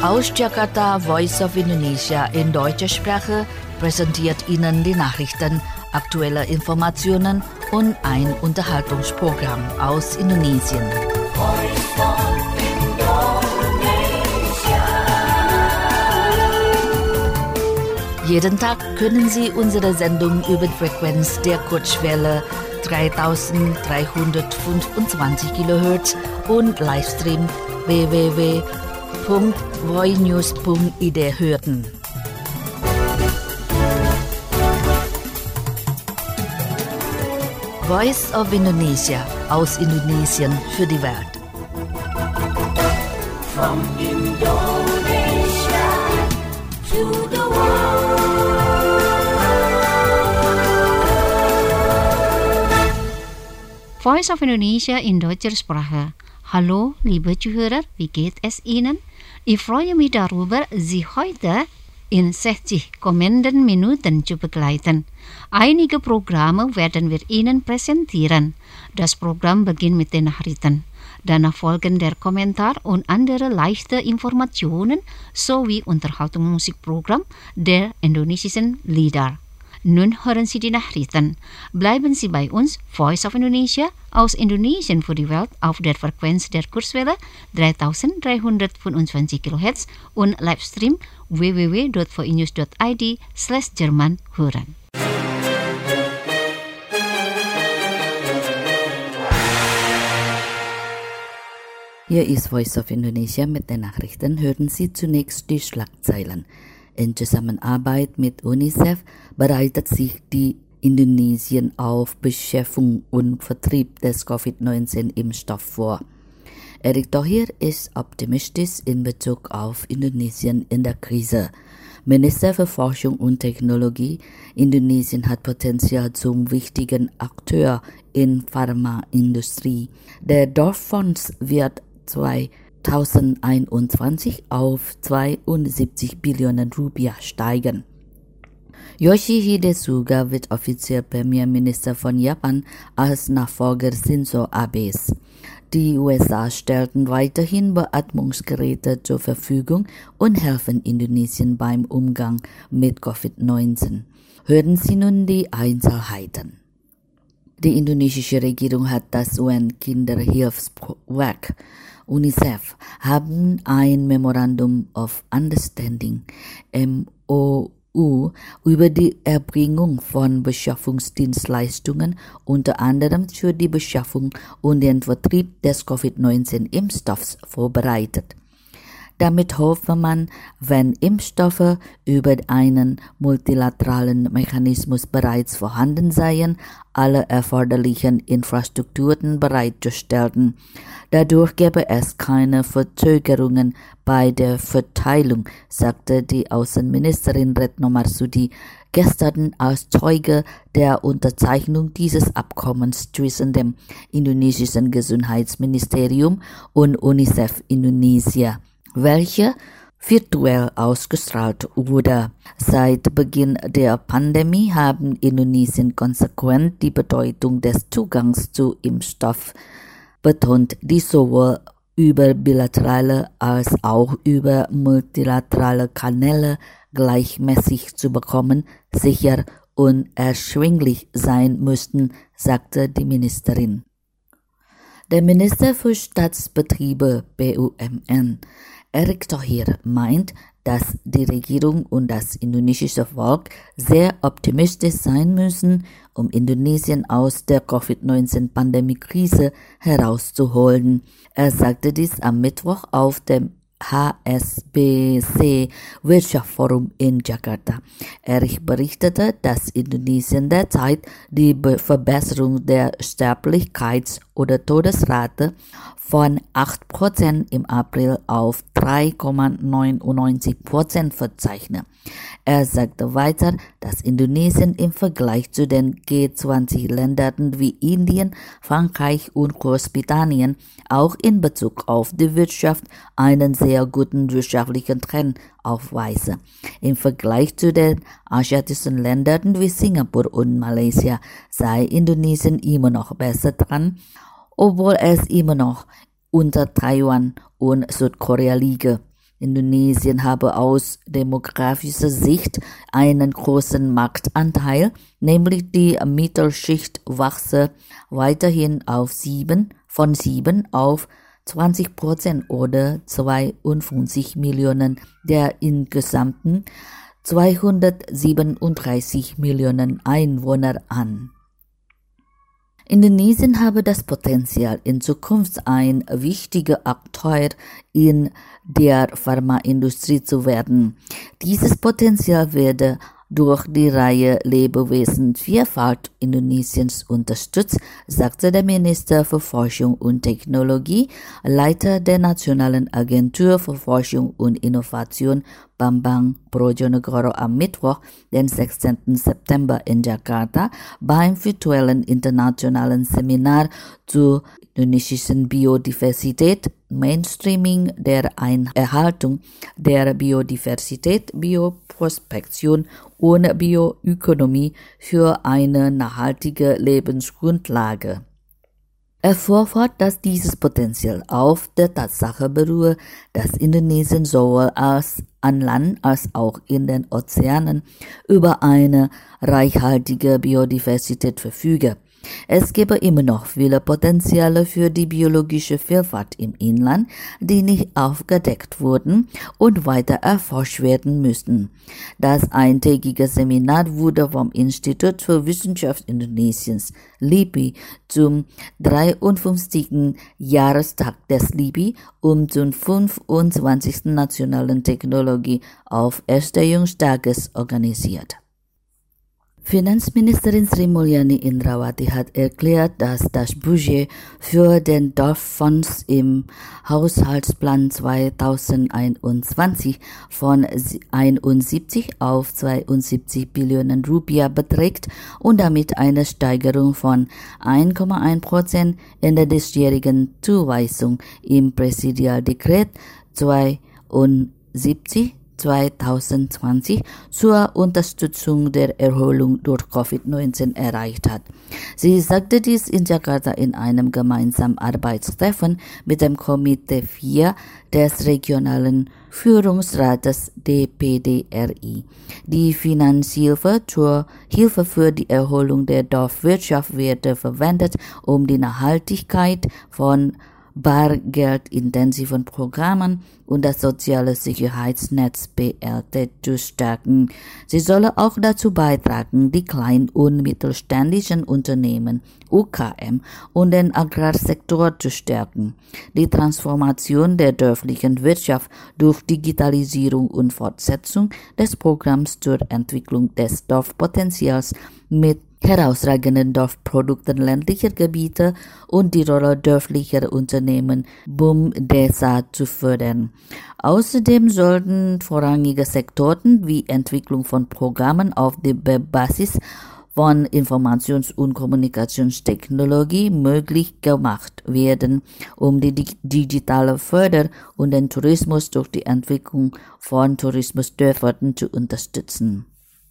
Aus Jakarta, Voice of Indonesia in deutscher Sprache präsentiert Ihnen die Nachrichten, aktuelle Informationen und ein Unterhaltungsprogramm aus Indonesien. Voice of Indonesia. Jeden Tag können Sie unsere Sendung über die Frequenz der Kurzwelle 3325 kHz und Livestream www.voinews.id hören. Voice of Indonesia aus Indonesien für die Welt. From Indonesia to the world. Voice of Indonesia in deutscher Sprache. Hallo, liebe Zuhörer, wie geht es Ihnen? Ich freue mich darüber, Sie heute in 60 kommenden Minuten zu begleiten. Einige Programme werden wir Ihnen präsentieren. Das Programm beginnt mit den Nachrichten. Danach folgen der Kommentar und andere leichte Informationen sowie Unterhaltungsmusikprogramm der indonesischen Lieder. Nun hören Sie die Nachrichten. Bleiben Sie bei uns, Voice of Indonesia, aus Indonesien für die Welt auf der Frequenz der Kurzwelle 3325 kHz und Livestream www.voinews.id/Jerman hören. Hier ist Voice of Indonesia mit den Nachrichten. Hören Sie zunächst die Schlagzeilen. In Zusammenarbeit mit UNICEF bereitet sich die Indonesien auf Beschaffung und Vertrieb des Covid-19-Impfstoffs vor. Erick Thohir ist optimistisch in Bezug auf Indonesien in der Krise. Minister für Forschung und Technologie, Indonesien hat Potenzial zum wichtigen Akteur in Pharmaindustrie. Der Dorffonds wird 2021 auf 72 Billionen Rupiah steigen. Yoshihide Suga wird offiziell Premierminister von Japan als Nachfolger Shinzo Abes. Die USA stellten weiterhin Beatmungsgeräte zur Verfügung und helfen Indonesien beim Umgang mit Covid-19. Hören Sie nun die Einzelheiten. Die indonesische Regierung hat das UN-Kinderhilfswerk UNICEF haben ein Memorandum of Understanding MOU über die Erbringung von Beschaffungsdienstleistungen, unter anderem für die Beschaffung und den Vertrieb des Covid-19-Impfstoffs vorbereitet. Damit hoffe man, wenn Impfstoffe über einen multilateralen Mechanismus bereits vorhanden seien, alle erforderlichen Infrastrukturen bereitzustellen. Dadurch gäbe es keine Verzögerungen bei der Verteilung, sagte die Außenministerin Retno Marsudi gestern als Zeuge der Unterzeichnung dieses Abkommens zwischen dem indonesischen Gesundheitsministerium und UNICEF Indonesia, welche virtuell ausgestrahlt wurde. Seit Beginn der Pandemie haben Indonesien konsequent die Bedeutung des Zugangs zu Impfstoff betont, die sowohl über bilaterale als auch über multilaterale Kanäle gleichmäßig zu bekommen, sicher und erschwinglich sein müssten, sagte die Ministerin. Der Minister für Staatsbetriebe BUMN, Erick Thohir, meint, dass die Regierung und das indonesische Volk sehr optimistisch sein müssen, um Indonesien aus der Covid-19-Pandemie-Krise herauszuholen. Er sagte dies am Mittwoch auf dem HSBC Wirtschaftsforum in Jakarta. Erick berichtete, dass Indonesien derzeit die Verbesserung der Sterblichkeits- oder Todesrate von 8% im April auf 3,99% verzeichnet. Er sagte weiter, dass Indonesien im Vergleich zu den G20-Ländern wie Indien, Frankreich und Großbritannien auch in Bezug auf die Wirtschaft einen sehr guten wirtschaftlichen Trend aufweise. Im Vergleich zu den asiatischen Ländern wie Singapur und Malaysia sei Indonesien immer noch besser dran, obwohl es immer noch unter Taiwan und Südkorea liege. Indonesien habe aus demografischer Sicht einen großen Marktanteil, nämlich die Mittelschicht wachse weiterhin von 7 auf 20% oder 52 Millionen der insgesamten 237 Millionen Einwohner an. Indonesien habe das Potenzial, in Zukunft ein wichtiger Akteur in der Pharmaindustrie zu werden. Dieses Potenzial werde durch die Reihe Lebewesen-Vielfalt Indonesiens unterstützt, sagte der Minister für Forschung und Technologie, Leiter der Nationalen Agentur für Forschung und Innovation Bambang Brojonegoro am Mittwoch, den 16. September in Jakarta, beim virtuellen internationalen Seminar zur indonesischen Biodiversität, Mainstreaming der Erhaltung der Biodiversität, Bioprospektion und Bioökonomie für eine nachhaltige Lebensgrundlage. Er fuhr fort, dass dieses Potenzial auf der Tatsache beruhe, dass Indonesien sowohl an Land als auch in den Ozeanen über eine reichhaltige Biodiversität verfüge. Es gäbe immer noch viele Potenziale für die biologische Vielfalt im Inland, die nicht aufgedeckt wurden und weiter erforscht werden müssten. Das eintägige Seminar wurde vom Institut für Wissenschaft Indonesiens, LIPI, zum 53. Jahrestag des LIPI und zum 25. Nationalen Technologie auf Erstehungstages organisiert. Finanzministerin Sri Mulyani Indrawati hat erklärt, dass das Budget für den Dorffonds im Haushaltsplan 2021 von 71 auf 72 Billionen Rupiah beträgt und damit eine Steigerung von 1,1% in der diesjährigen Zuweisung im Präsidialdekret 72/2020 zur Unterstützung der Erholung durch Covid-19 erreicht hat. Sie sagte dies in Jakarta in einem gemeinsamen Arbeitstreffen mit dem Komitee 4 des regionalen Führungsrates DPDRI. Die Finanzhilfe zur Hilfe für die Erholung der Dorfwirtschaft werde verwendet, um die Nachhaltigkeit von bargeldintensiven Programmen und das soziale Sicherheitsnetz BLT zu stärken. Sie solle auch dazu beitragen, die kleinen und mittelständischen Unternehmen UKM und den Agrarsektor zu stärken. Die Transformation der dörflichen Wirtschaft durch Digitalisierung und Fortsetzung des Programms zur Entwicklung des Dorfpotenzials mit herausragenden Dorfprodukten ländlicher Gebiete und die Rolle dörflicher Unternehmen BUMDESA zu fördern. Außerdem sollten vorrangige Sektoren wie Entwicklung von Programmen auf der Basis von Informations- und Kommunikationstechnologie möglich gemacht werden, um die digitale Förder und den Tourismus durch die Entwicklung von Tourismusdörfern zu unterstützen.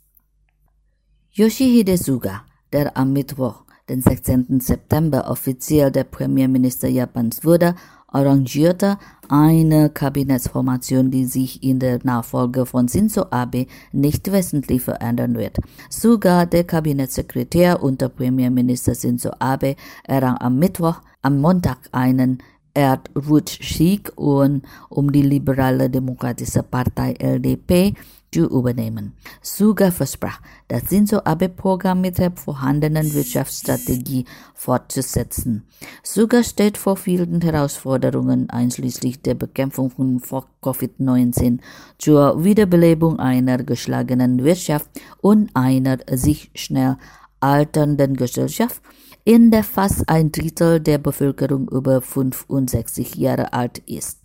Yoshihide Suga, der am Mittwoch, den 16. September offiziell der Premierminister Japans wurde, arrangierte eine Kabinettsformation, die sich in der Nachfolge von Shinzo Abe nicht wesentlich verändern wird. Suga, der Kabinettssekretär unter Premierminister Shinzo Abe, errang am Montag einen Erdrutschsieg, um die liberale Demokratische Partei LDP zu übernehmen. Suga versprach, das Shinzo Abe-Programm mit der vorhandenen Wirtschaftsstrategie fortzusetzen. Suga steht vor vielen Herausforderungen, einschließlich der Bekämpfung von Covid-19, zur Wiederbelebung einer geschlagenen Wirtschaft und einer sich schnell alternden Gesellschaft, in der fast ein Drittel der Bevölkerung über 65 Jahre alt ist.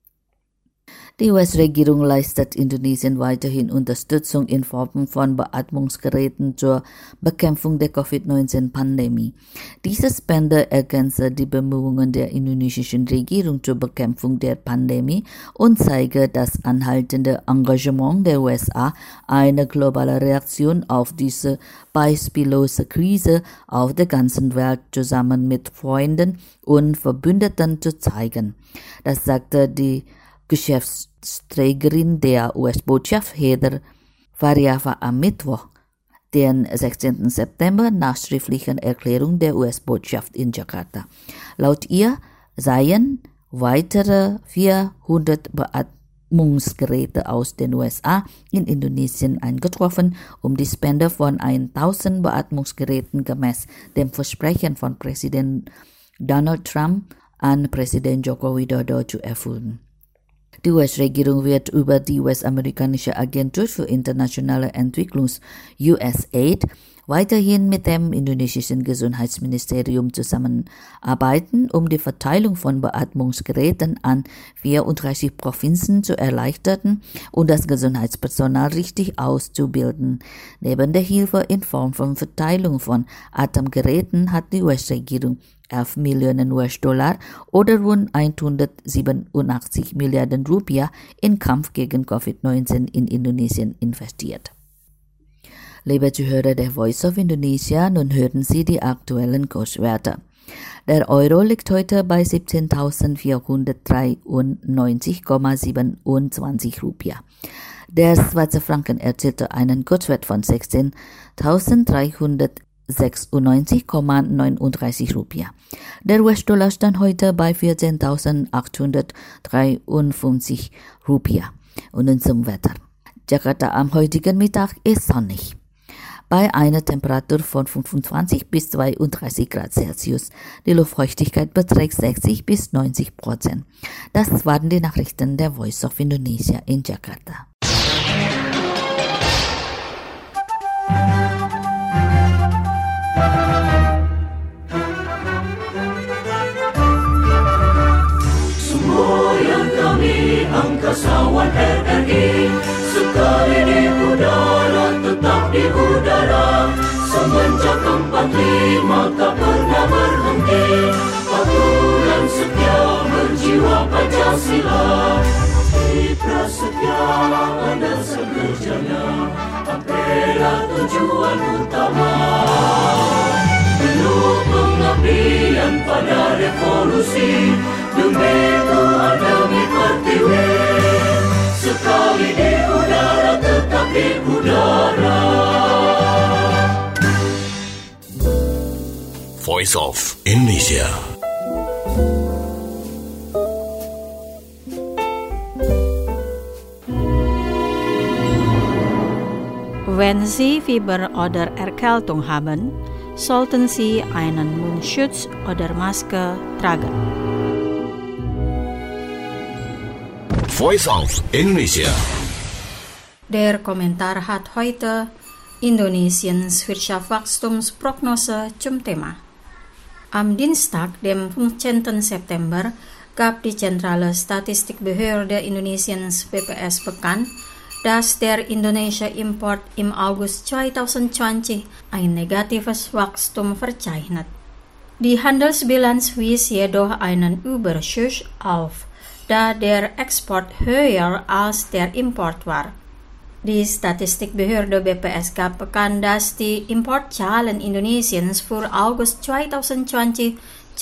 Die US-Regierung leistet Indonesien weiterhin Unterstützung in Form von Beatmungsgeräten zur Bekämpfung der Covid-19-Pandemie. Diese Spende ergänze die Bemühungen der indonesischen Regierung zur Bekämpfung der Pandemie und zeige das anhaltende Engagement der USA, eine globale Reaktion auf diese beispiellose Krise auf der ganzen Welt zusammen mit Freunden und Verbündeten zu zeigen. Das sagte die Geschäftsträgerin der US-Botschaft Heather Variava am Mittwoch, den 16. September, nach schriftlichen Erklärung der US-Botschaft in Jakarta. Laut ihr seien weitere 400 Beatmungsgeräte aus den USA in Indonesien eingetroffen, um die Spende von 1000 Beatmungsgeräten gemäß dem Versprechen von Präsident Donald Trump an Präsident Joko Widodo zu erfüllen. Die US-Regierung wird über die US-amerikanische Agentur für internationale Entwicklung USAID weiterhin mit dem indonesischen Gesundheitsministerium zusammenarbeiten, um die Verteilung von Beatmungsgeräten an 34 Provinzen zu erleichtern und das Gesundheitspersonal richtig auszubilden. Neben der Hilfe in Form von Verteilung von Atemgeräten hat die US-Regierung 11 Millionen US-Dollar oder rund 187 Milliarden Rupiah in Kampf gegen Covid-19 in Indonesien investiert. Liebe Zuhörer der Voice of Indonesia, nun hören Sie die aktuellen Kurswerte. Der Euro liegt heute bei 17.493,27 Rupiah. Der Schweizer Franken erzielte einen Kurswert von 16.396,39 Rupiah. Der US-Dollar stand heute bei 14.853 Rupiah. Und nun zum Wetter. Jakarta am heutigen Mittag ist sonnig. Bei einer Temperatur von 25 bis 32 Grad Celsius. Die Luftfeuchtigkeit beträgt 60 bis 90%. Das waren die Nachrichten der Voice of Indonesia in Jakarta. Semboyan kami angkasawan RRI, sekali di udara tetap di udara. Semenjak 45 tak pernah berhenti, patuh dan setia berjiwa Pancasila. Citra setia ada segerjanya, apela tujuan utama. Penuh pengabdian pada revolusi, demi Tuhan demi Pertiwi. Sekali di udara tetap di udara. Voice of Indonesia. Wenn Sie Fieber oder Erkältung haben, sollten Sie einen Mundschutz oder Maske tragen. Voice of Indonesia. Der Kommentar hat heute Indonesiens Wirtschaftswachstumsprognose zum Thema. Am Dienstag, dem 15. September, gab die Zentrale Statistikbehörde Indonesiens BPS bekannt, dass der indonesische Import im August 2020 ein negatives Wachstum verzeichnet. Die Handelsbilanz wies jedoch einen Überschuss auf, da der Export höher als der Import war. Die Statistikbehörde BPS gab bekannt, dass die Importzahlen Indonesiens für August 2020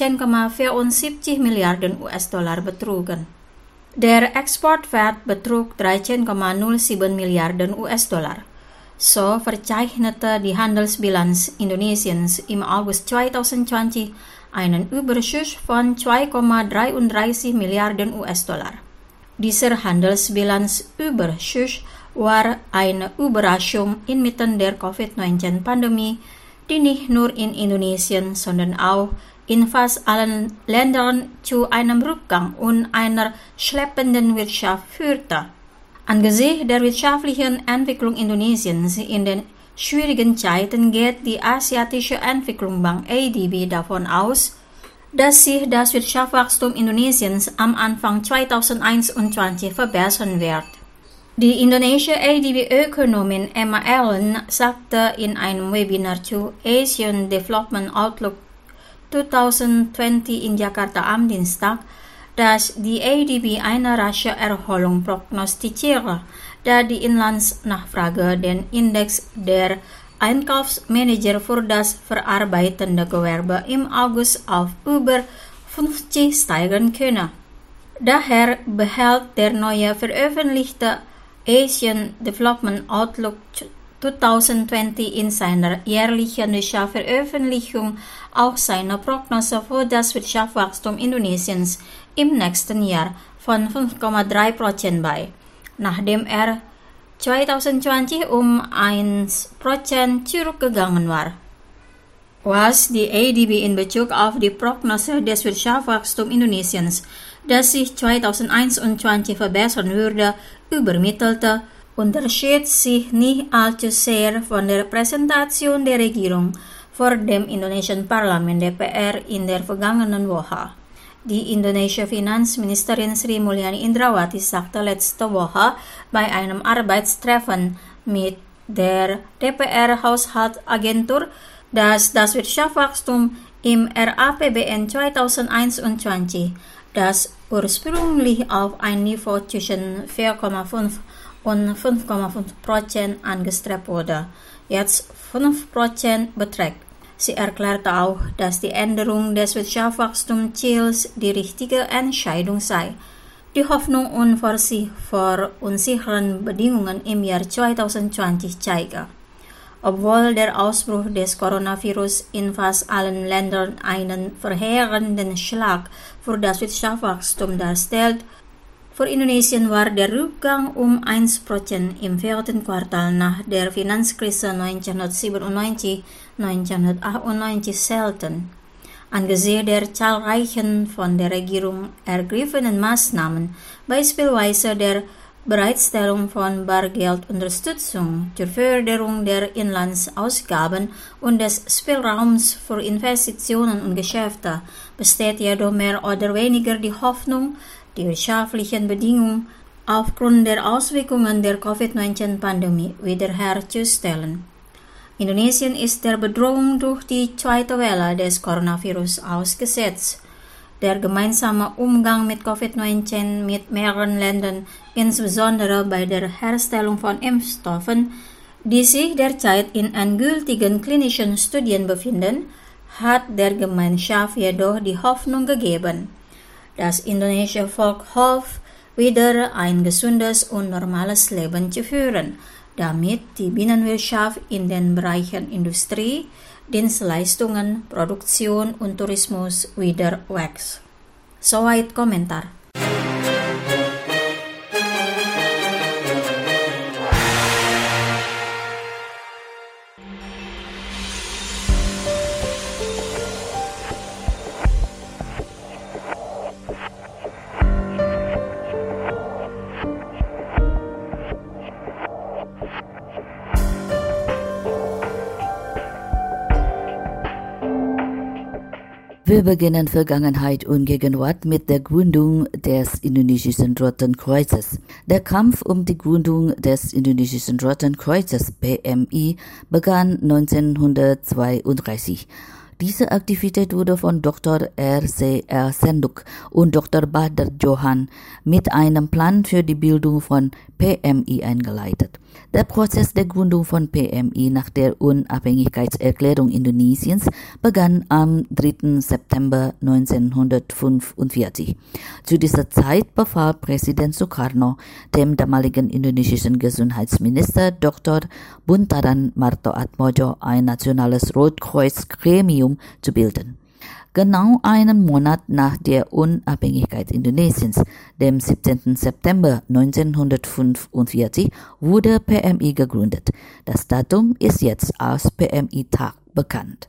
10,74 Milliarden US-Dollar betrugen. Der Exportwert betrug 13,07 Milliarden US-Dollar. So verzeichnete die Handelsbilanz Indonesiens im August 2020 einen Überschuss von 2,33 Milliarden US-Dollar. Dieser Handelsbilanzüberschuss war eine Überraschung inmitten der Covid-19-Pandemie, die nicht nur in Indonesien, sondern auch in fast allen Ländern zu einem Rückgang und einer schleppenden Wirtschaft führte. Angesichts der wirtschaftlichen Entwicklung Indonesiens in den schwierigen Zeiten geht die Asiatische Entwicklungsbank ADB davon aus, dass sich das Wirtschaftswachstum Indonesiens am Anfang 2021 verbessern wird. Die indonesische ADB-Ökonomin Emma Allen sagte in einem Webinar zu Asian Development Outlook 2020 in Jakarta am Dienstag, dass die ADB eine rasche Erholung prognostiziere, da die Inlandsnachfrage den Index der Einkaufsmanager für das verarbeitende Gewerbe im August auf über 50 steigen könne. Daher behält der neue veröffentlichte Asian Development Outlook 2020 in seiner jährlichen Wirtschaftsveröffentlichung auch seine Prognose für das Wirtschaftswachstum Indonesiens im nächsten Jahr von 5,3% bei, nachdem er 2020 um 1% zurückgegangen war. Was die ADB in Bezug auf die Prognose des Wirtschaftswachstums Indonesiens, das sich 2021 verbessern würde, übermittelte, unterschied sich nicht allzu sehr von der Präsentation der Regierung vor dem indonesischen Parlament DPR in der vergangenen Woche. Die indonesische Finanzministerin Sri Mulyani Indrawati sagte letzte Woche bei einem Arbeitstreffen mit der DPR-Haushaltsagentur, dass das Wirtschaftswachstum im RAPBN 2021, das ursprünglich auf ein Niveau zwischen 4,5 und 5,5% angestrebt wurde, jetzt 5% beträgt. Sie erklärte auch, dass die Änderung des Wirtschaftswachstumsziels die richtige Entscheidung sei. Die Hoffnung vor unsicheren Bedingungen im Jahr 2020 zeige. Obwohl der Ausbruch des Coronavirus in fast allen Ländern einen verheerenden Schlag für das Wirtschaftswachstum darstellt, für Indonesien war der Rückgang um 1% im vierten Quartal nach der Finanzkrise 1997-1998 selten. Angesichts der zahlreichen von der Regierung ergriffenen Maßnahmen, beispielsweise der Bereitstellung von Bargeldunterstützung zur Förderung der Inlandsausgaben und des Spielraums für Investitionen und Geschäfte, besteht jedoch mehr oder weniger die Hoffnung, die wirtschaftlichen Bedingungen aufgrund der Auswirkungen der Covid-19-Pandemie wiederherzustellen. Indonesien ist der Bedrohung durch die zweite Welle des Coronavirus ausgesetzt. Der gemeinsame Umgang mit Covid-19 mit mehreren Ländern, insbesondere bei der Herstellung von Impfstoffen, die sich derzeit in endgültigen klinischen Studien befinden, hat der Gemeinschaft jedoch die Hoffnung gegeben. Das indonesische Volk hofft, wieder ein gesundes und normales Leben zu führen, damit die Binnenwirtschaft in den Bereichen Industrie, Dienstleistungen, Produktion und Tourismus wieder wächst. Soweit Kommentar. Wir beginnen Vergangenheit und Gegenwart mit der Gründung des Indonesischen Roten Kreuzes. Der Kampf um die Gründung des Indonesischen Roten Kreuzes PMI begann 1932. Diese Aktivität wurde von Dr. R.C.R. Senduk und Dr. Badr Johan mit einem Plan für die Bildung von PMI eingeleitet. Der Prozess der Gründung von PMI nach der Unabhängigkeitserklärung Indonesiens begann am 3. September 1945. Zu dieser Zeit befahl Präsident Sukarno dem damaligen indonesischen Gesundheitsminister Dr. Buntaran Martoatmojo ein nationales Rotkreuz-Gremium zu bilden. Genau einen Monat nach der Unabhängigkeit Indonesiens, dem 17. September 1945, wurde PMI gegründet. Das Datum ist jetzt als PMI-Tag bekannt.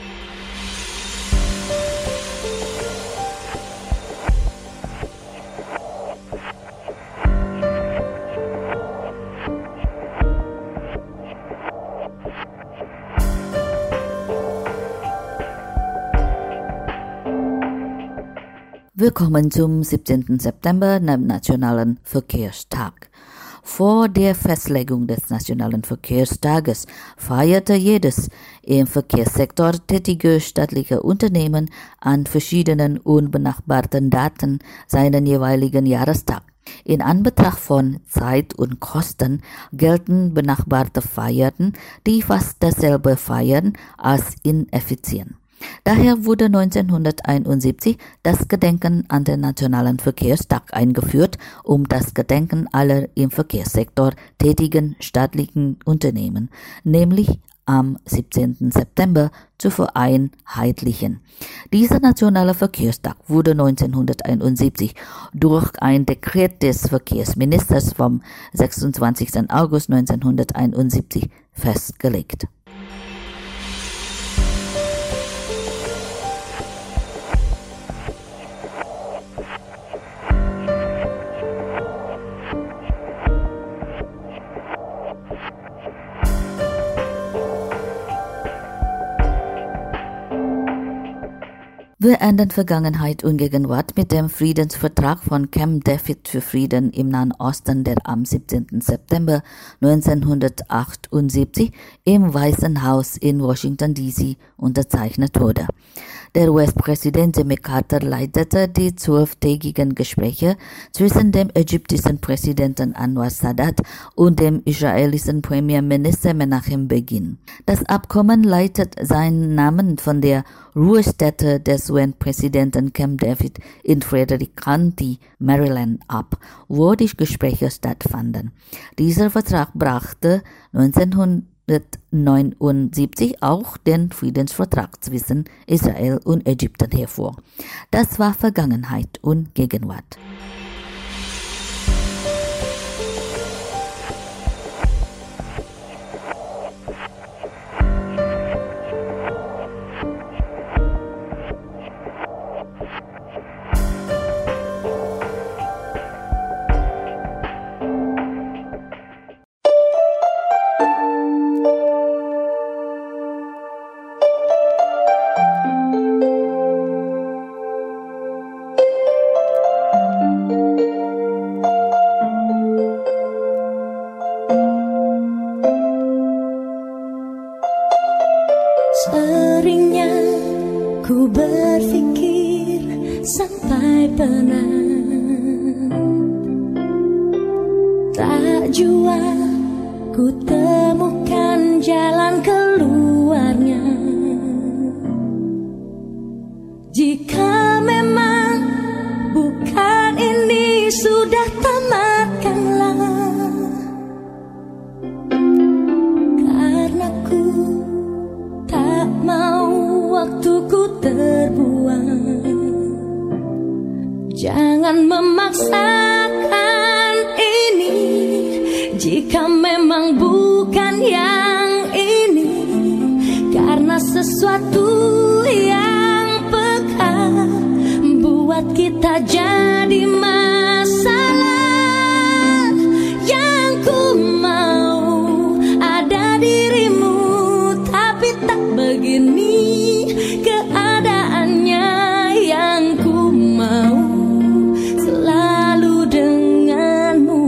Willkommen zum 17. September, dem Nationalen Verkehrstag. Vor der Festlegung des Nationalen Verkehrstages feierte jedes im Verkehrssektor tätige staatliche Unternehmen an verschiedenen unbenachbarten Daten seinen jeweiligen Jahrestag. In Anbetracht von Zeit und Kosten gelten benachbarte Feierten, die fast dasselbe feiern, als ineffizient. Daher wurde 1971 das Gedenken an den Nationalen Verkehrstag eingeführt, um das Gedenken aller im Verkehrssektor tätigen staatlichen Unternehmen, nämlich am 17. September zu vereinheitlichen. Dieser Nationale Verkehrstag wurde 1971 durch ein Dekret des Verkehrsministers vom 26. August 1971 festgelegt. Wir enden Vergangenheit und Gegenwart mit dem Friedensvertrag von Camp David für Frieden im Nahen Osten, der am 17. September 1978 im Weißen Haus in Washington, D.C. unterzeichnet wurde. Der US-Präsident Jimmy Carter leitete die 12-tägigen Gespräche zwischen dem ägyptischen Präsidenten Anwar Sadat und dem israelischen Premierminister Menachem Begin. Das Abkommen leitet seinen Namen von der Ruhestätte des UN-Präsidenten Camp David in Frederick County, Maryland ab, wo die Gespräche stattfanden. Dieser Vertrag brachte 1979 auch den Friedensvertrag zwischen Israel und Ägypten hervor. Das war Vergangenheit und Gegenwart. Seringnya ku berpikir sampai penat, tak jua ku temukan jalan keluarnya. Jika memang bukan ini, sudah tamatkanlah, karena ku tak mau waktuku terbuang. Jangan memaksakan ini jika memang bukan yang ini, karena sesuatu yang peka buat kita jadi masalah. Yang ku mau ada dirimu, tapi tak begini keadaannya. Yang ku mau selalu denganmu.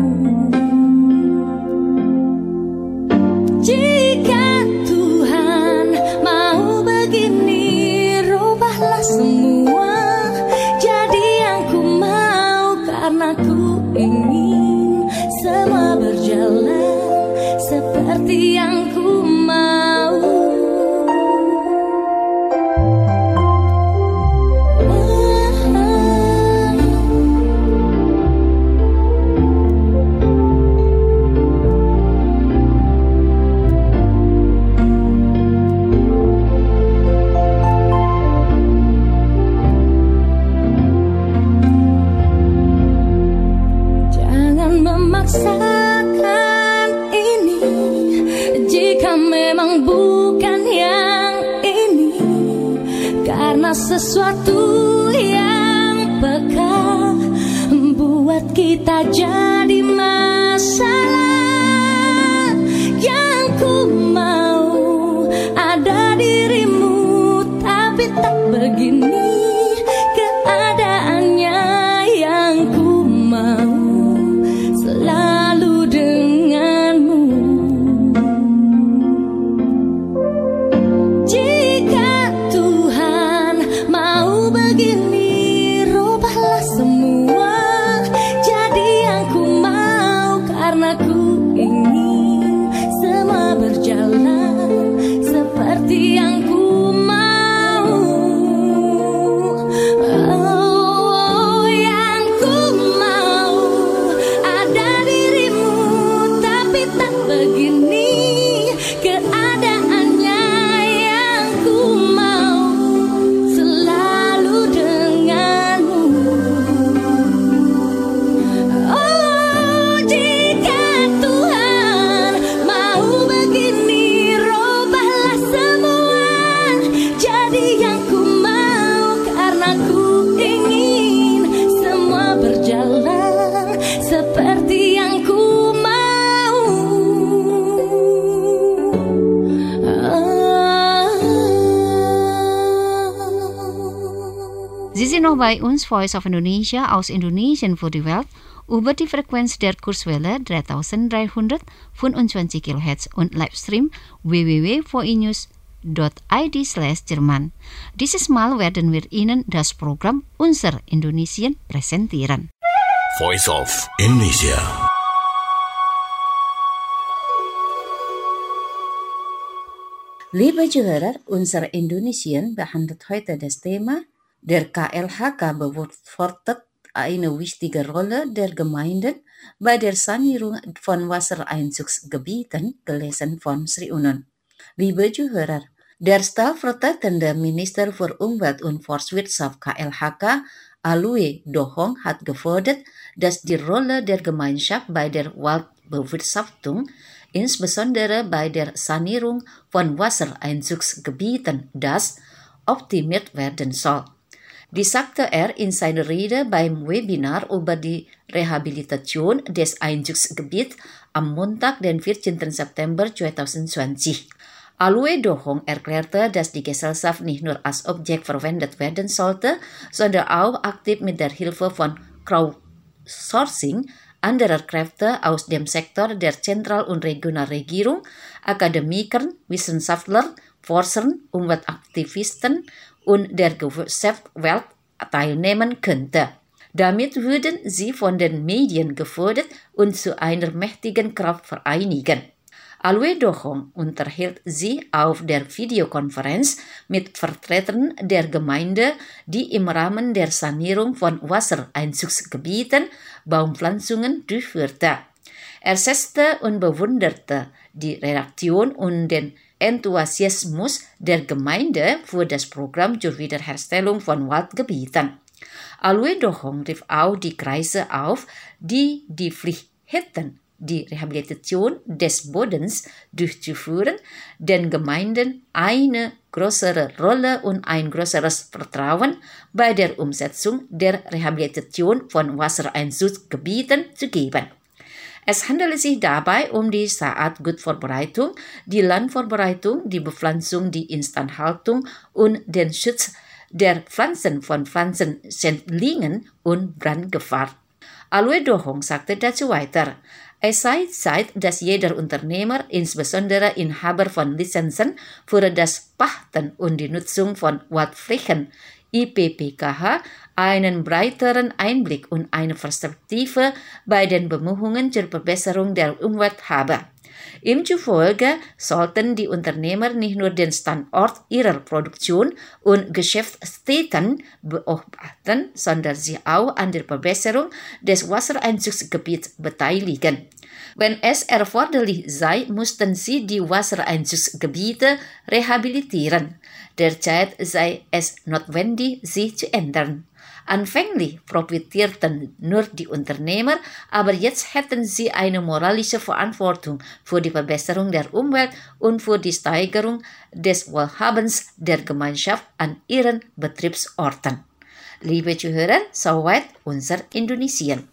Jika Tuhan mau begini, rubahlah semua jadi yang ku mau, karena ku ingin semua berjalan seperti yang ku mau. Jangan memaksakan ini jika memang bukan yang ini, karena sesuatu yang peka buat kita jadi masalah. Yang ku mau ada dirimu, tapi tak begini keadaannya. Yang ku mau selalu denganmu. Jika Tuhan mau begini, nou bei uns Voice of Indonesia aus Indonesien für die Welt über die Frequenz der Kurzwelle 3325 kHz und Livestream www.voinews.id/Jerman. Dieses Mal werden wir Ihnen das Programm Unser Indonesien präsentieren. Voice of Indonesia. Liebe Zuhörer, unser Indonesien behandelt heute das Thema: Der KLHK beantwortet eine wichtige Rolle der Gemeinden bei der Sanierung von Wassereinzugsgebieten, gelesen von Sri Unon. Liebe Zuhörer, der stellvertretende Minister für Umwelt und Forstwirtschaft KLHK, Alue Dohong, hat gefordert, dass die Rolle der Gemeinschaft bei der Waldbewirtschaftung, insbesondere bei der Sanierung von Wassereinzugsgebieten, optimiert werden soll. Dies sagte er in seiner Rede beim Webinar über die Rehabilitation des Einzugsgebiets am Montag, den 14. September 2020. Alue Dohong erklärte, dass die Gesellschaft nicht nur als Objekt verwendet werden sollte, sondern auch aktiv mit der Hilfe von Crowdsourcing anderer Kräfte aus dem Sektor der Zentral- und Regionalregierung, Akademikern, Wissenschaftlern, Forschern, Umweltaktivisten und der Geschäftswelt teilnehmen könnte. Damit würden sie von den Medien gefördert und zu einer mächtigen Kraft vereinigen. Alue Dohong unterhielt sie auf der Videokonferenz mit Vertretern der Gemeinde, die im Rahmen der Sanierung von Wassereinzugsgebieten Baumpflanzungen durchführte. Er schätzte und bewunderte die Reaktion und den Enthusiasmus der Gemeinde für das Programm zur Wiederherstellung von Waldgebieten. Alue Dohong rief auch die Kreise auf, die die Pflicht hätten, die Rehabilitation des Bodens durchzuführen, den Gemeinden eine größere Rolle und ein größeres Vertrauen bei der Umsetzung der Rehabilitation von Wassereinzugsgebieten zu geben. Es handelt sich dabei um die Saatgutvorbereitung, die Landvorbereitung, die Bepflanzung, die Instandhaltung und den Schutz der Pflanzen von Pflanzenschädlingen und Brandgefahr. Alue Dohong sagte dazu weiter: Es sei Zeit, dass jeder Unternehmer, insbesondere Inhaber von Lizenzen für das Pachten und die Nutzung von Waldflächen IPPKH, einen breiteren Einblick und eine Perspektive bei den Bemühungen zur Verbesserung der Umwelt habe. Ihm zufolge sollten die Unternehmer nicht nur den Standort ihrer Produktion und Geschäftsstätten beobachten, sondern sich auch an der Verbesserung des Wassereinzugsgebiets beteiligen. Wenn es erforderlich sei, mussten sie die Wassereinzugsgebiete rehabilitieren. Derzeit sei es notwendig, sie zu ändern. Anfänglich profitierten nur die Unternehmer, aber jetzt hätten sie eine moralische Verantwortung für die Verbesserung der Umwelt und für die Steigerung des Wohlhabens der Gemeinschaft an ihren Betriebsorten. Liebe Zuhörer, soweit unser Indonesien.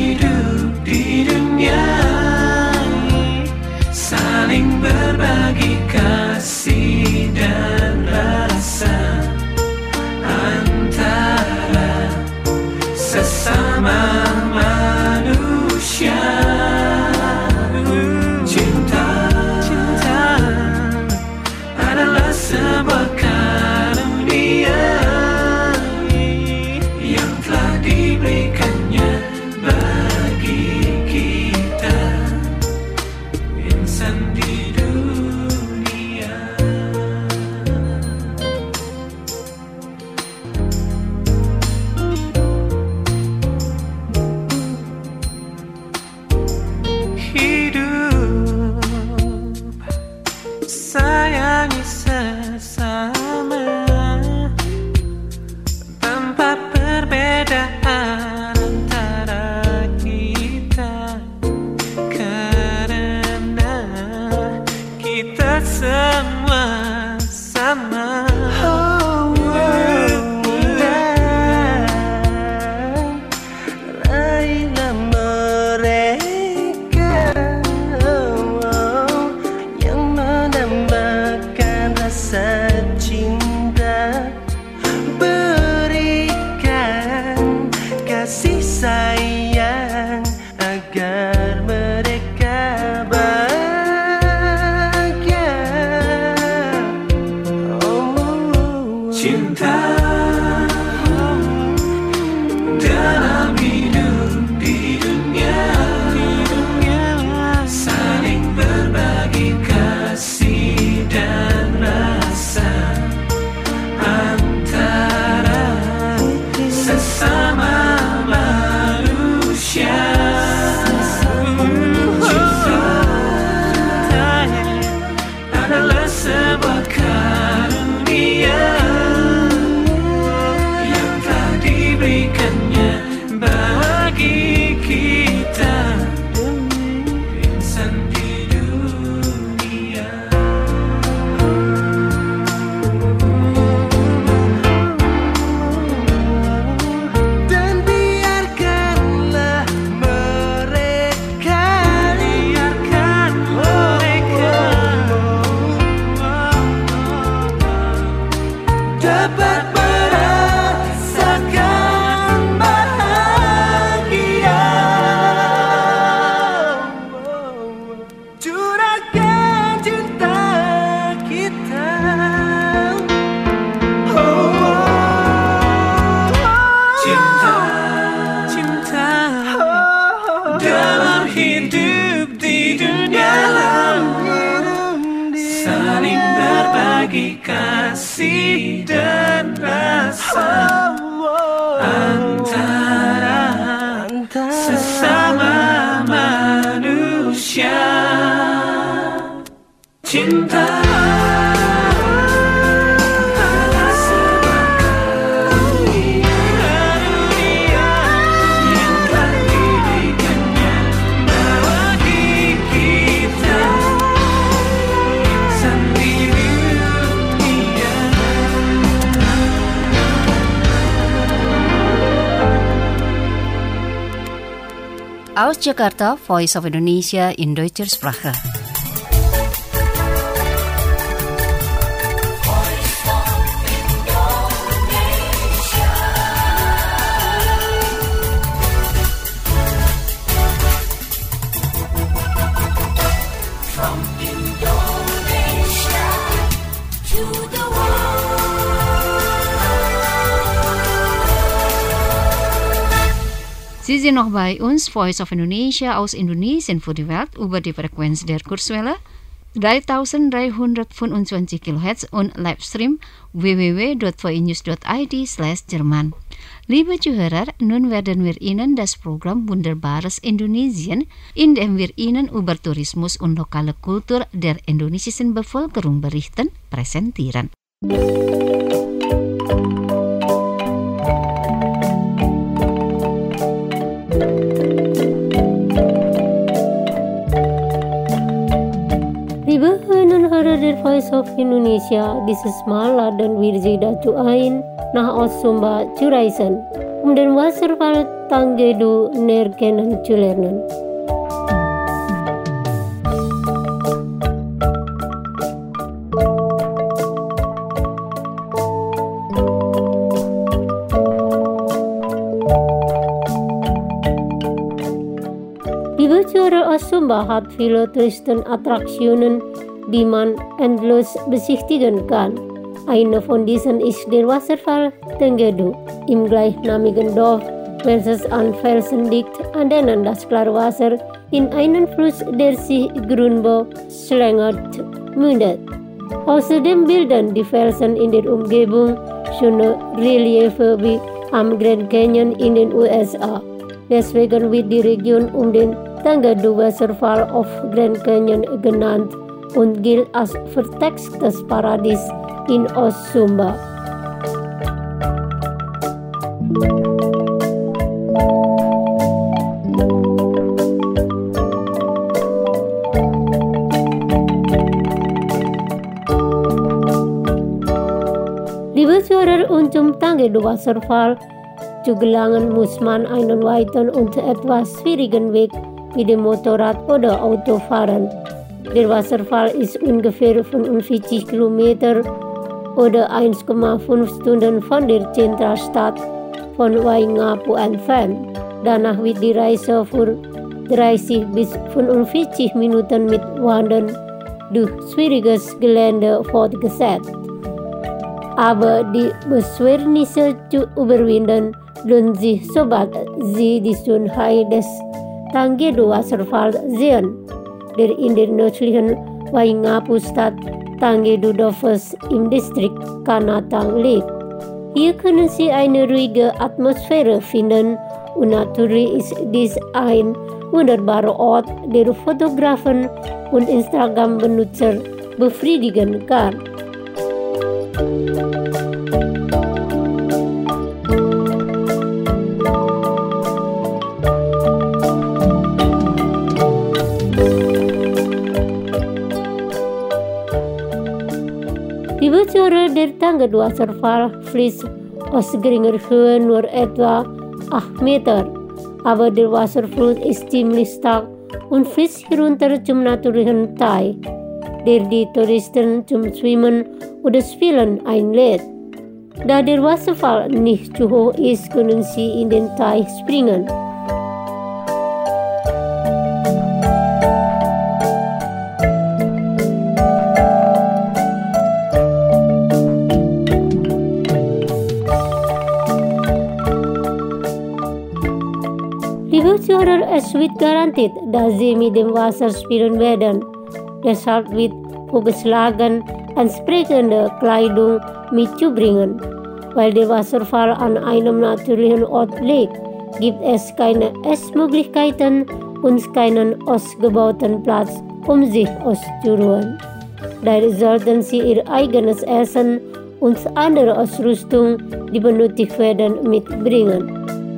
Saling berbagi sayangi sesama tanpa perbedaan antara kita, karena kita semua sama. Raihlah mereka yang menambahkan rasa cinta, berikan kasih sayang agar mereka bahagia. Cinta dalam hidup di dunia, saling berbagi kasih dan rasa antara sesama manusia. Cinta adalah sebuah karunia yang telah diberikannya bagi kita insan di dunia. Dan biarkanlah mereka dapat merasakan bahagia. Curahkan cinta kita, cinta dalam hidup di dunia, saling berbagi kasih dan rasa antara sesama manusia. Cinta adalah sebuah karunia yang telah diberikannya bagi kita insan di dunia. Aus Jakarta, Voice of Indonesia in Deutscher Sprache. Sie sind noch bei uns, Voice of Indonesia aus Indonesien für die Welt über die Frequenz der Kurzwelle 3325 kHz und Livestream www.voinews.id/Jerman. Liebe Zuhörer, nun werden wir Ihnen das Programm Wunderbares Indonesien, in dem wir Ihnen über Tourismus und lokale Kultur der indonesischen Bevölkerung berichten, präsentieren. Liebe Hörner der Voice of Indonesia, dieses Mal laden wir Sie dazu ein, nach Osumba zu reisen, den Wasserfall Tanggedu näher kennenzulernen. Liebe Zuhörer, Osumba hat viele Touristenattraktionen, die man endlos besichtigen kann. Eine von diesen ist der Wasserfall Tanggedu im gleichnamigen Dorf, welches an Felsen liegt, an denen das klare Wasser in einen Fluss, der sich Grünbau schlängelt, mündet. Außerdem bilden die Felsen in der Umgebung schöne Reliefe wie am Grand Canyon in den USA. Deswegen wird die Region um den Tanggedu Wasserfall of Grand Canyon genannt, und gilt als vertextes Paradies in Osumba. Liebe Zuhörer, zum Tage du Wasserfall zu gelangen muss man einen weiten und etwas schwierigen Weg mit dem Motorrad oder Auto fahren. Der Wasserfall ist ungefähr 45 Kilometer oder 1,5 Stunden von der Zentralstadt von Waingapu entfernt. Danach wird die Reise für 30 bis 45 Minuten mit Wandern durch schwieriges Gelände fortgesetzt. Aber die Beschwernisse zu überwinden lohnt sich, sobald Sie die Schönheit des Tangedo Wasserfalls sehen, der in der nördlichen Waingapu-Stadt Tangedo Dofes im Distrikt Kanatang liegt. Hier können Sie eine ruhige Atmosphäre finden und natürlich ist dies ein wunderbarer Ort, der Fotografen und Instagram-Benutzer befriedigen kann. Liebe Zuhörer, der Tangedo Wasserfall fließt aus geringer Höhe nur etwa 8 Meter, aber der Wasserfluss ist ziemlich stark und fließt herunter zum natürlichen Teich, der die Touristen zum Schwimmen oder Spielen einlädt. Da der Wasserfall nicht zu hoch ist, können Sie in den Teich springen. Liebe Zuhörer, es wird garantiert, dass Sie mit dem Wasser spielen werden. Deshalb wird vorgeschlagen, entsprechende Kleidung mitzubringen. Weil der Wasserfall an einem natürlichen Ort liegt, gibt es keine Essmöglichkeiten und keinen ausgebauten Platz, um sich auszuruhen. Daher sollten Sie Ihr eigenes Essen und andere Ausrüstung, die benötigt werden, mitbringen.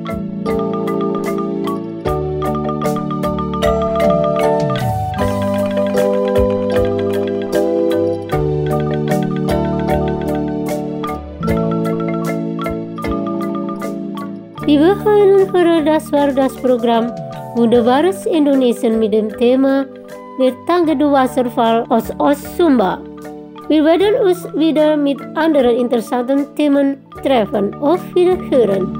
Liebe Hörerinnen und Hörer, das war das Programm Wunderbares Indonesien mit dem Thema der Tangedo Wasserfall aus Osumba. Wir werden uns wieder mit anderen interessanten Themen treffen. Auf Wiederhören!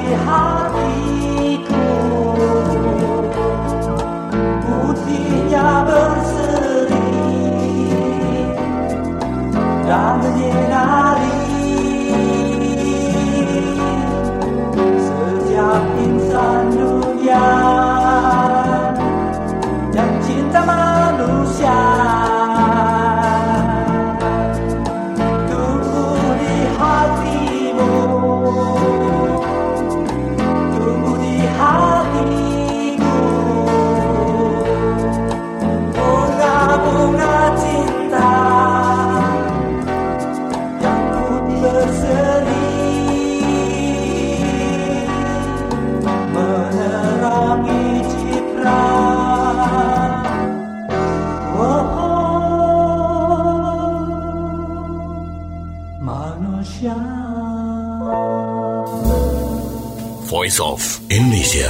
di hatiku, putihnya berseri dan menyinari setiap insan dunia yang cinta manusia. Tumbuh di hatimu, tumbuh di hatiku, bunga-bunga cinta yang putih berseri menerangi citra manusia. Voice of Indonesia.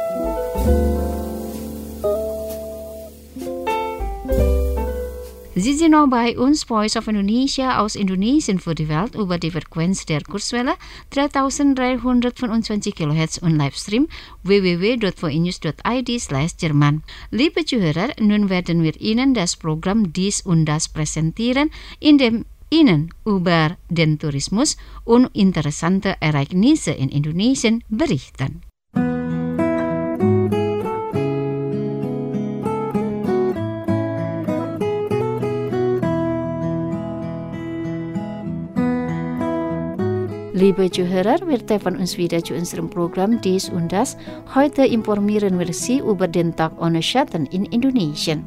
Sie sind noch bei uns, Voice of Indonesia aus Indonesien für die Welt über die Frequenz der Kurzwelle 3325 kHz und Livestream www.voinews.id/Jerman. Liebe Zuhörer, nun werden wir Ihnen das Programm Dies und Das präsentieren, in dem Ihnen über den Tourismus und interessante Ereignisse in Indonesien berichten. Liebe Zuhörer, wir treffen uns wieder zu unserem Programm Dies und Das. Heute informieren wir Sie über den Tag ohne Schatten in Indonesien.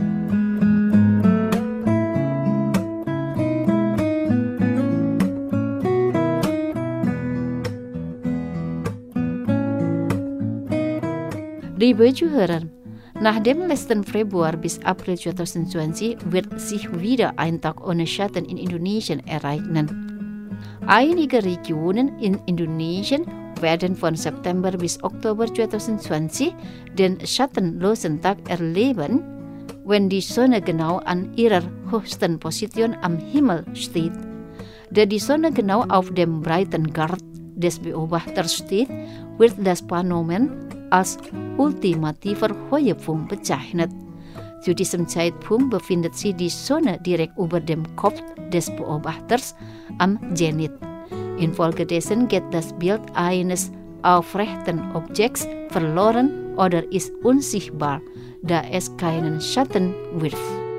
Liebe Zuhörer, nach dem letzten Februar bis April 2020 wird sich wieder ein Tag ohne Schatten in Indonesien ereignen. Einige Regionen in Indonesien werden von September bis Oktober 2020 den schattenlosen Tag erleben, wenn die Sonne genau an ihrer höchsten Position am Himmel steht. Da die Sonne genau auf dem Breitengrad des Beobachters steht, wird das Phänomen als ultimativer Höhepunkt bezeichnet. Zu diesem Zeitpunkt befindet sich die Sonne direkt über dem Kopf des Beobachters am Zenit. Infolgedessen geht das Bild eines aufrechten Objekts verloren oder ist unsichtbar, da es keinen Schatten wirft.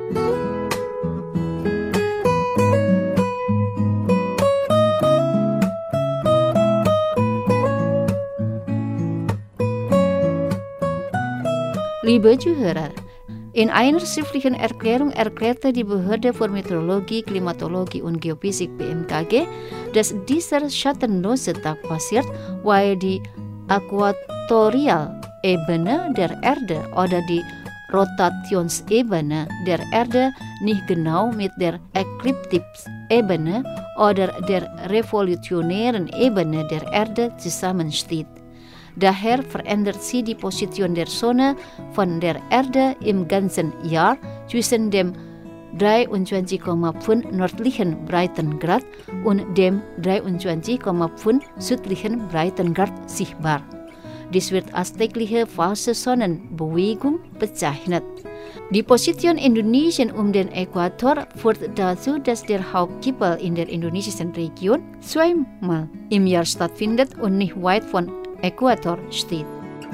Liebe Zuhörer, in einer schriftlichen Erklärung erklärte die Behörde für Meteorologie, Klimatologie und Geophysik BMKG, dass dieser schattenlose Tag passiert, weil die Äquatorialebene der Erde oder die Rotationsebene der Erde nicht genau mit der Ekliptikebene oder der revolutionären Ebene der Erde zusammensteht. Daher verändert sich die Position der Sonne von der Erde im ganzen Jahr zwischen dem 23,5 nördlichen Breitengrad und dem 23,5 südlichen Breitengrad sichtbar. Dies wird als tägliche falsche Sonnenbewegung bezeichnet. Die Position Indonesien um den Äquator führt dazu, dass der Hauptgipfel in der indonesischen Region zweimal im Jahr stattfindet und nicht weit von Äquator steht.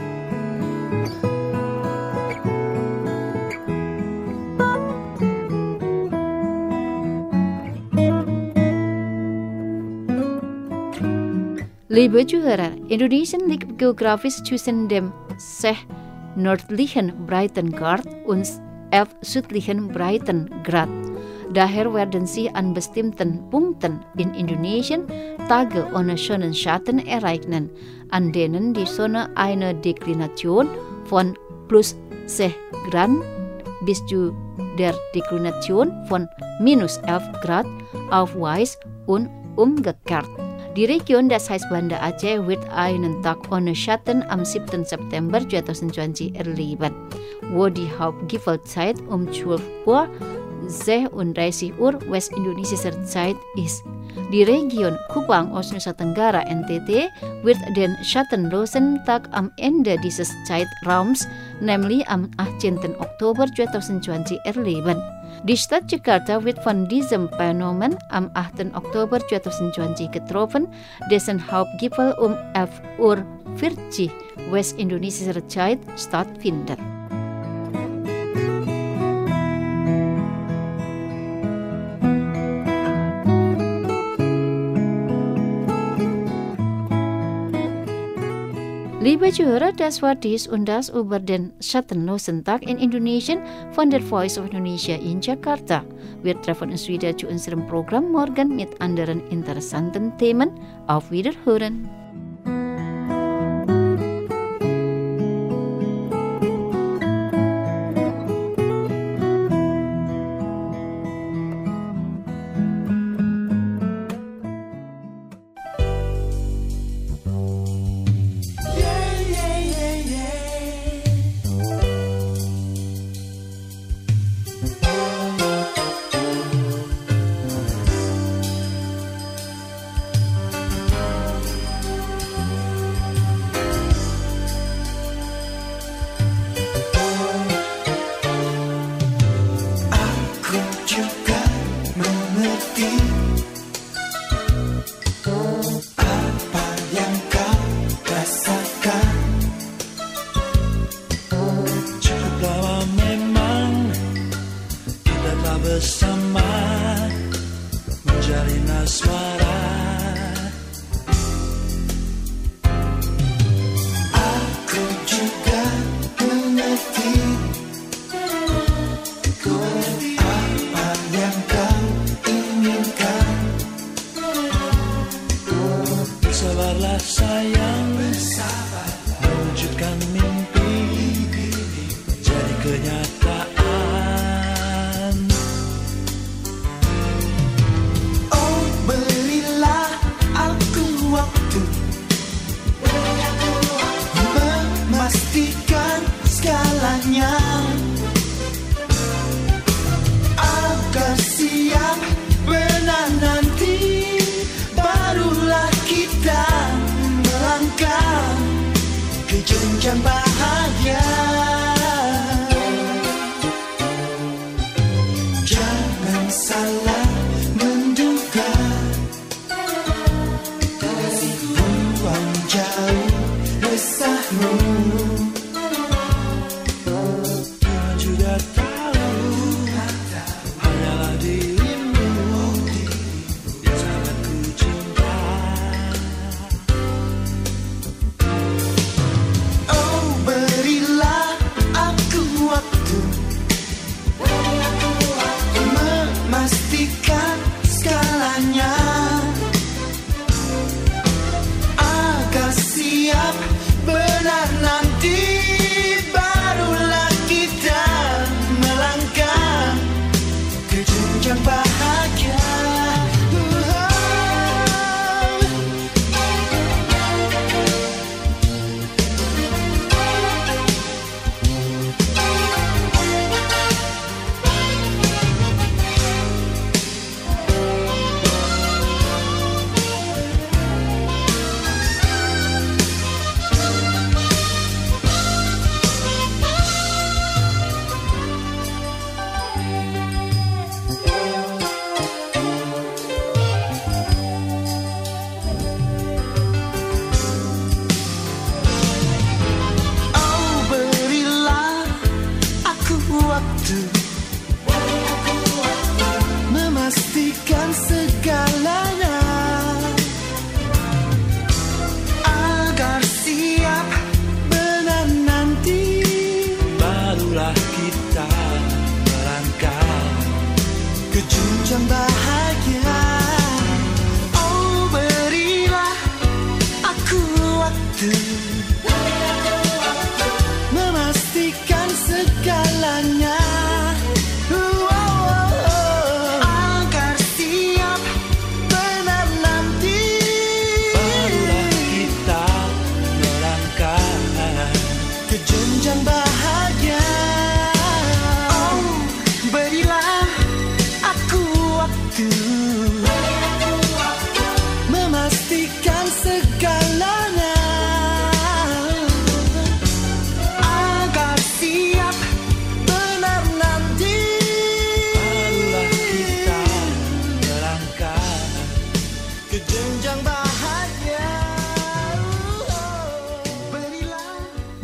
Liebe Zuhörer, Indonesien liegt geografisch zwischen dem 6 nördlichen Breitengrad und 11 südlichen Breitengrad. Daher werden Sie an bestimmten Punkten in Indonesien Tage ohne Sonnenschatten ereignen, an denen die Sonne eine Deklination von plus 6 Grad bis zu der Deklination von minus 11 Grad aufweist und umgekehrt. Die Region, das heißt Banda Aceh, wird einen Tag ohne Schatten am 7. September 2020 erleben, wo die Hauptgipfelzeit um 12 Uhr 36 West Indonesia Zeit ist. Die Region Kupang aus Nusa Tenggara NTT wird den Schattenlosentag am Ende dieses Zeitraums, nämlich am 18. Oktober 2020 erleben. Die Stadt Jakarta wird von diesem Phänomen am 8. Oktober 2020 getroffen, dessen Hauptgipfel um 11:40 West Indonesia Zeit stattfindet. Liebe Zuhörer, das war dies und das über den Schattenlosentag in Indonesien von der Voice of Indonesia in Jakarta. Wir treffen uns wieder zu unserem Programm morgen mit anderen interessanten Themen. Auf Wiederhören! Bersama menjalin asmara, aku juga mengerti apa yang kau inginkan. Sabarlah sayang, mewujudkan mimpi jadi kenyataan. Memastikan segalanya agar siap benar nanti, barulah kita melangkah.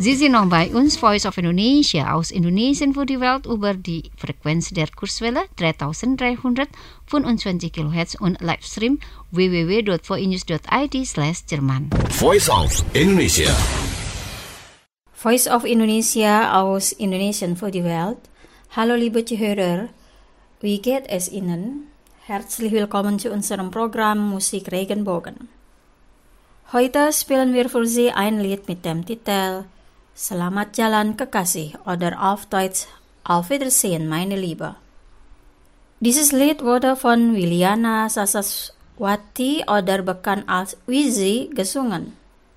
Sie sind noch bei uns, Voice of Indonesia, aus Indonesien für die Welt über die Frequenz der Kurzwelle 3325 kHz und Livestream www.voinews.id/Jerman. Voice of Indonesia. Voice of Indonesia aus Indonesien für die Welt. Hallo liebe Zuhörer, wie geht es Ihnen? Herzlich willkommen zu unserem Programm Musik Regenbogen. Heute spielen wir für Sie ein Lied mit dem Titel Selamat Jalan Kekasih oder auf Deutsch Auf Wiedersehen, meine Liebe. Dieses Lied wurde von Wiliana Sasaswati oder bekannt als Wizzy gesungen.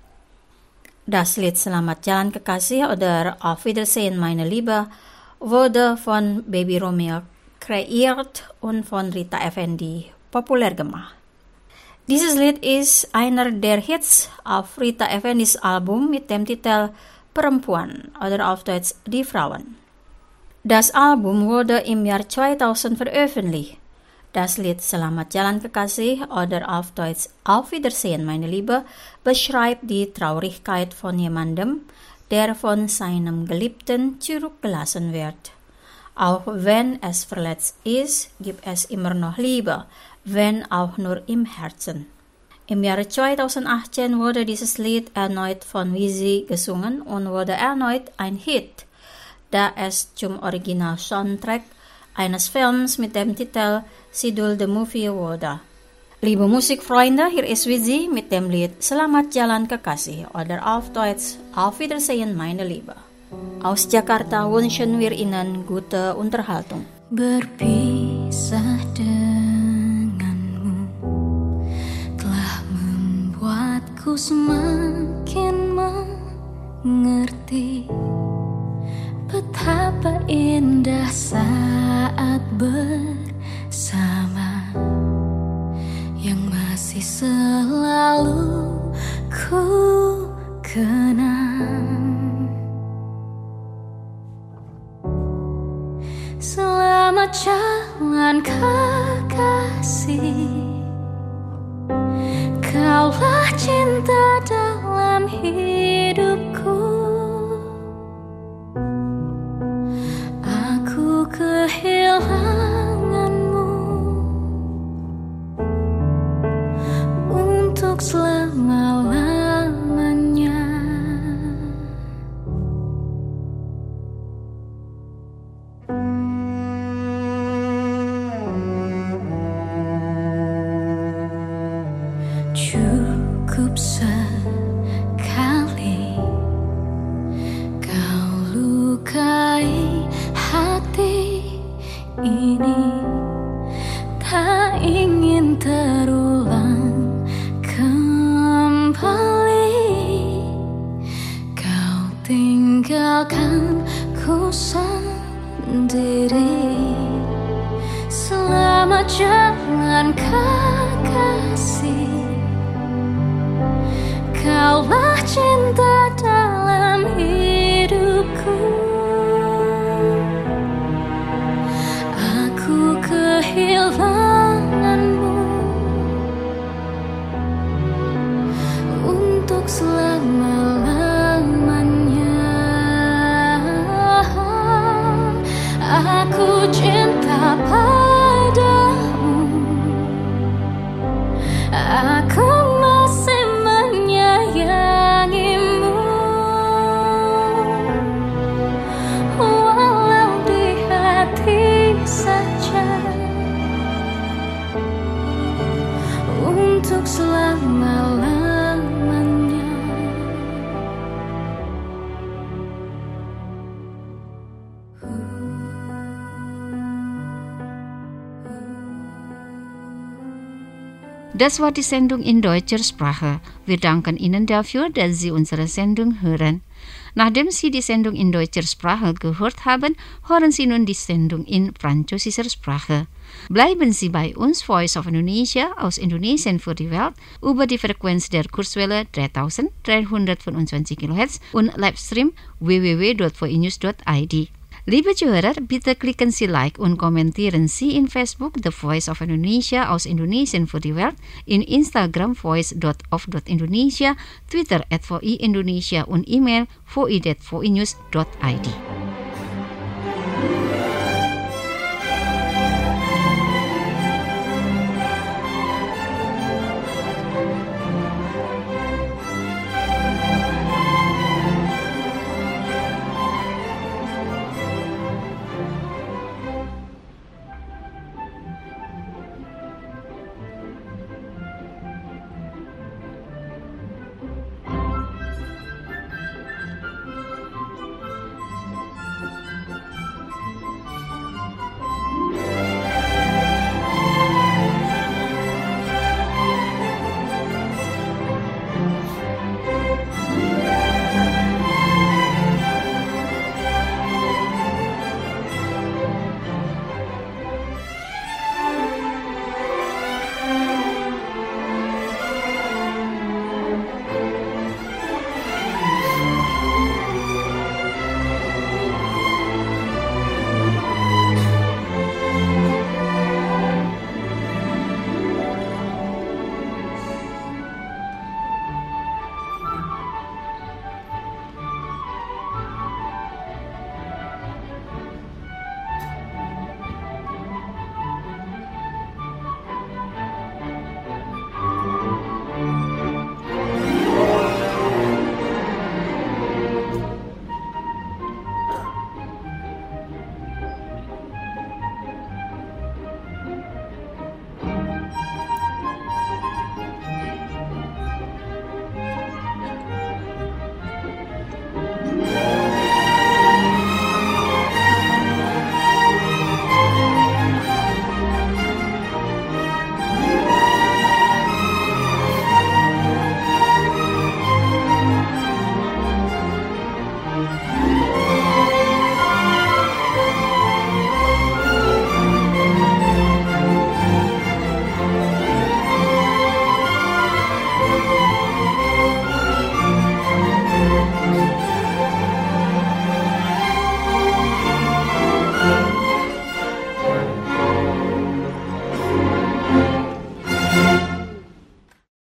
Das Lied Selamat Jalan Kekasih oder Auf Wiedersehen, meine Liebe wurde von Baby Romeo kreiert und von Rita Effendi populär gemacht. Dieses Lied ist einer der Hits auf Rita Effendis Album mit dem Titel Perempuan oder auf Deutsch Die Frauen. Das Album wurde im Jahr 2000 veröffentlicht. Das Lied Selamat Jalan Kekasih oder auf Deutsch Auf Wiedersehen, meine Liebe beschreibt die Traurigkeit von jemandem, der von seinem Geliebten zurückgelassen wird. Auch wenn es verletzt ist, gibt es immer noch Liebe, wenn auch nur im Herzen. Im Jahre 2018 wurde dieses Lied erneut von Wizzy gesungen und wurde erneut ein Hit, da es zum Original-Soundtrack eines Films mit dem Titel Sidul the Movie wurde. Liebe Musikfreunde, hier ist Wizzy mit dem Lied Selamat Jalan Kekasih oder auf Deutsch Auf Wiedersehen, meine Liebe. Aus Jakarta wünschen wir Ihnen gute Unterhaltung. Berpisah denganmu telah membuatku semakin mengerti betapa indah saat bersama yang masih selalu ku kenang. Selamat jalan kekasih, kaulah cinta dalam hidupku. Aku kehilanganmu untuk selama-lamanya. Cukup sekali kau lukai hati ini, tak ingin terulang kembali. Kau tinggalkan ku sendiri. Selamat jalan kekasih, kaulah cinta dalam hidupku. Aku kehilanganmu untuk selama-lamanya. Aku cinta padamu, aku masih menyayangimu, walau di hati saja, untuk selama-lamanya. Das war die Sendung in deutscher Sprache. Wir danken Ihnen dafür, dass Sie unsere Sendung hören. Nachdem Sie die Sendung in deutscher Sprache gehört haben, hören Sie nun die Sendung in französischer Sprache. Bleiben Sie bei uns, Voice of Indonesia, aus Indonesien für die Welt, über die Frequenz der Kurzwelle 3325 kHz und Livestream www.voinews.id. Liebe Zuhörer, bitte klicken Sie Like und kommentieren Sie in Facebook The Voice of Indonesia aus Indonesien für die Welt, in Instagram voice.of.indonesia, Twitter @VI Indonesia und E-Mail voi@voinews.id.